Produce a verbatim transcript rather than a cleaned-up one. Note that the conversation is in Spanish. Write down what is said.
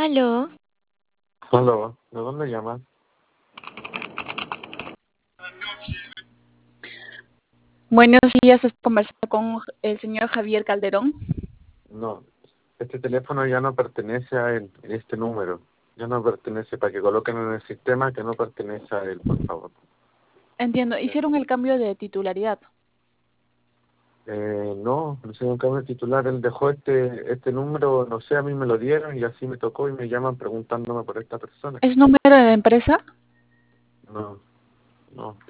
Aló, Hola, ¿de dónde llamas? Buenos días, estoy conversando con el señor Javier Calderón. No, este teléfono ya no pertenece a él, este número. Ya no pertenece, para que coloquen en el sistema que no pertenece a él, por favor. Entiendo, hicieron el cambio de titularidad. Eh, no, no sé, un cambio de titular, él dejó este este número, no sé, a mí me lo dieron y así me tocó y me llaman preguntándome por esta persona. ¿Es número de la empresa? No, no.